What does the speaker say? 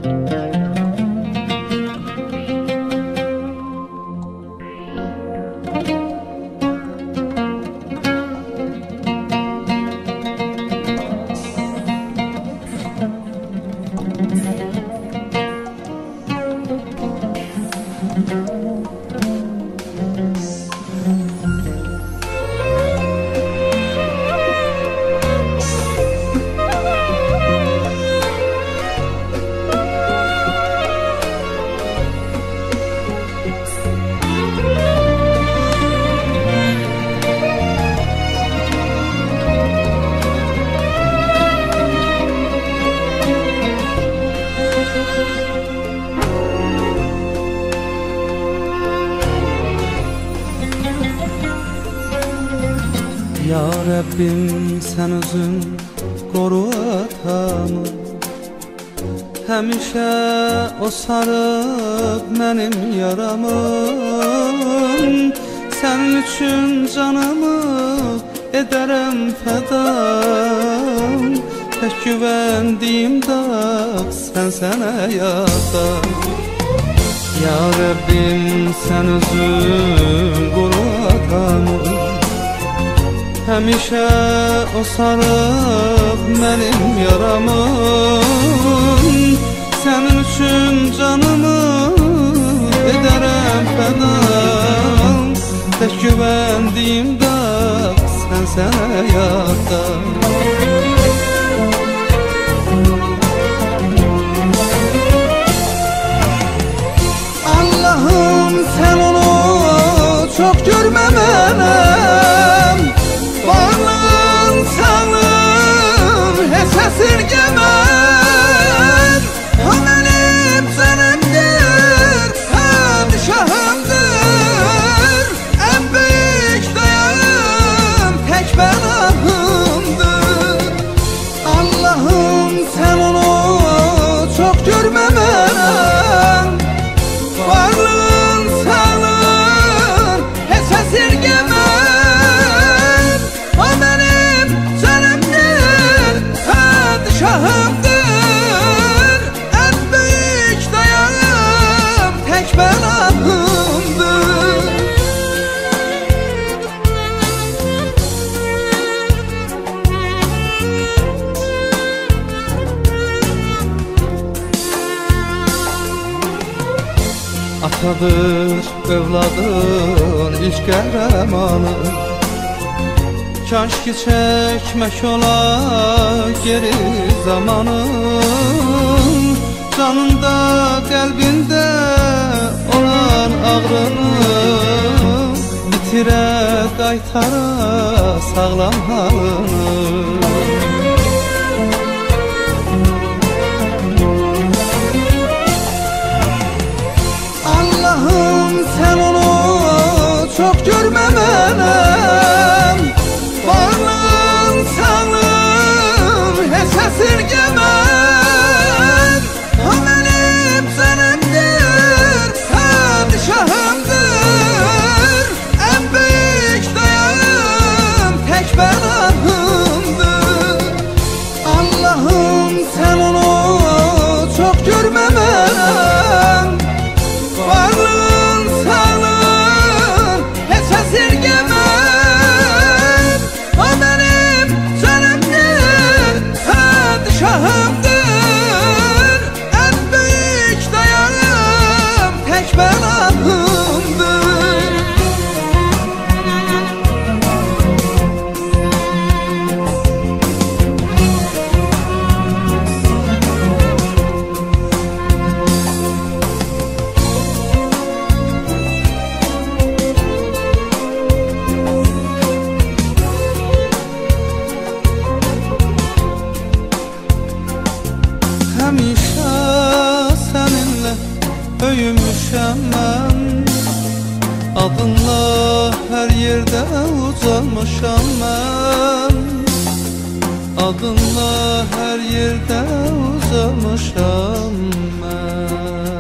Ya Rabbim sen özün koru atamı, həmişə o sarıb mənim yaramı. Sənin üçün canımı edərəm fəda, tək güvəndiyim dağ sənsən həyata. Ya Rabbim sən özün koru atamı, həmişə o sarıb mənim yaramı. Sənin üçün canımı edərəm fəda, tək güvəndiyim dağ sənsən həyata. Allah'ım sen onu çok görmə mənəm, varlığın sağlığın heç əsirgəmən. O mənim canımdır, padişahımdır, ən böyük dayağım tək bənahımdır. Allah'ım sen onu çok görmə mənəm, varlığın sağlığın heç əsirgəmən. O mənim canımdır, padişahımdır, ən böyük dayağım tək bənahımdır. Atadır övladın ilk qəhrəmanı, kaş ki çəkmək ola geri zamanı. Canında, qəlbində olan ağrını bitirə qaytara sağlam halını. Allah'ım sen onu çok görmə mənəm, varlığın sağlığın heç əsirgəmən. O mənim canımdır, padişahımdır, ən böyük dayağım tək bənahımdır. Allah'ım sen onu çok görmə mənəm, varlığın sağlığın heç əsirgəmən. O mənim canımdır, padişahımdır, ən böyük dayağım tək bənahımdır. Həmişə səninlə öyünmüşəm mən, adınla hər yerdə ucalmışam mən, adınla hər yerdə ucalmışam mən.